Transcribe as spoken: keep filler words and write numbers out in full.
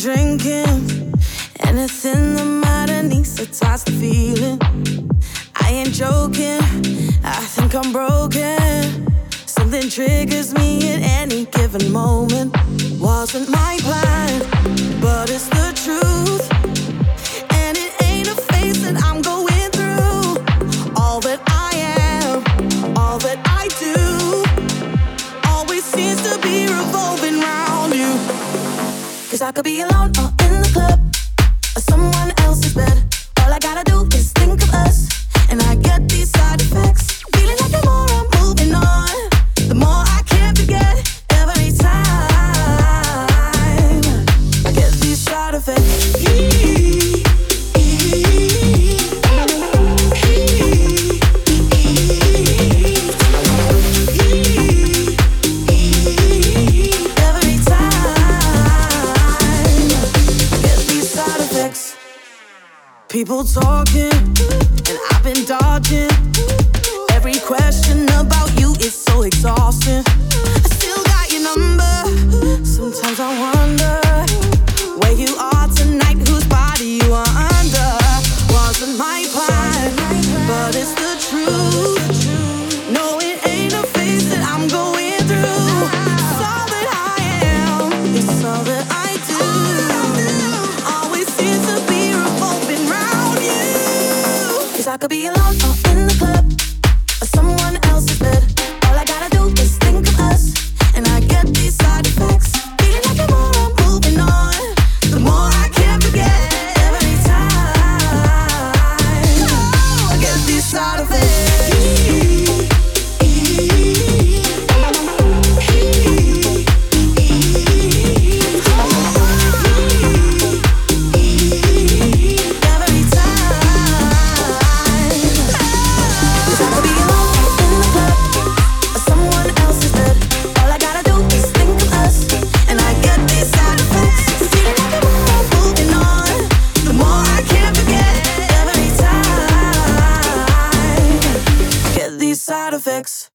drinking. Anything the matter needs to touch the feeling. I ain't joking, I think I'm broken. Something triggers me at any given moment. Wasn't my plan, but it's the truth. And it ain't a phase that I'm going through. All that I am, all that I do, always seems to be revolving around you. Cause I could be alone or in the club, or someone else's bed. All I gotta do is think of us, and I get these side effects. Feeling like the more I'm moving on, the more I can't forget. Every time I get these side effects. Every time I get these side effects. People talking, and I've been dodging. Every question about you is so exhausting. I still got your number. Sometimes I wonder where you are tonight, whose body you are under. Wasn't my plan, but it's the truth. No, it ain't a phase that I'm going through. It's all that I am, it's all that I do. Always seems to be revolving round you. Cause I could be alone or in the club, or someone else's bed. All I gotta do is think of us, and I get these side effects. Feeling like the more I'm moving on, the more I can't forget. Every time I get these side effects. Every time. Cause I could be alone in the club, or someone else's bed. All I gotta do is think of us, and I get these side effects. Feeling like the more I'm moving on, the more I can't forget. Every time I get these side effects.